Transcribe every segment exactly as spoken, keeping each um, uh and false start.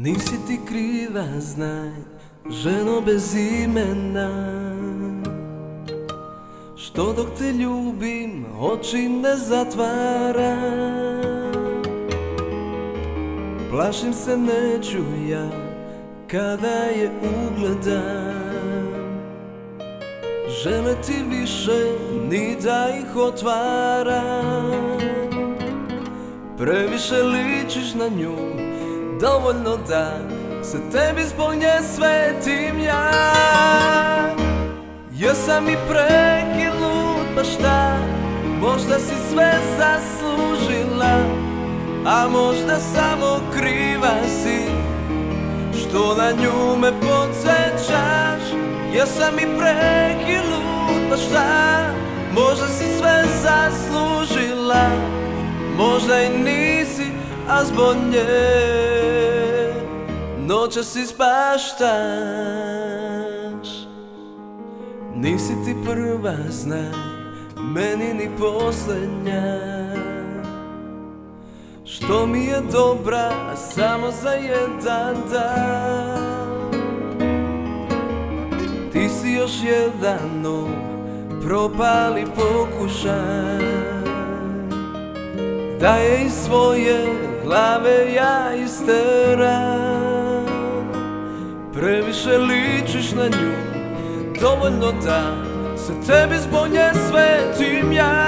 Nisi ti kriva, znaj, ženo bez imena, što dok te ljubim oči ne zatvaram. Plašim se neću ja kada je ugledam, žele ti više ni da ih otvaram. Previše ličiš na nju, dovoljno da se tebi zbog nje svetim ja. Jesam i prekinut, pa šta, možda si sve zaslužila, a možda samo kriva si što na nju me podsjećaš. Jesam i prekinut, pa šta, možda si sve zaslužila, možda i nisi, a zbog nje noćas ispaštaš. Nisi ti prva, znaj, meni ni posljednja, što mi je dobra samo za jedan dan. Ti si još jedan nov propali pokušaj da je iz svoje glave ja isteram. Previše ličiš na nju, dovoljno da se tebi zbog nje svetim ja.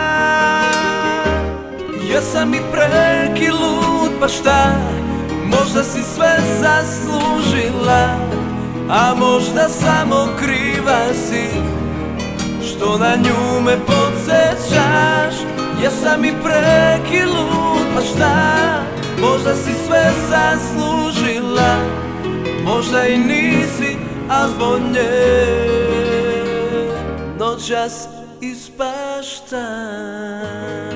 Jesam i preki lud, pa šta, možda si sve zaslužila, a možda samo kriva si što na nju me podsjećaš. Jesam i preki lud, pa šta, možda si sve zaslužila, možda i nisi, a zbog nje noćas ispaštaš.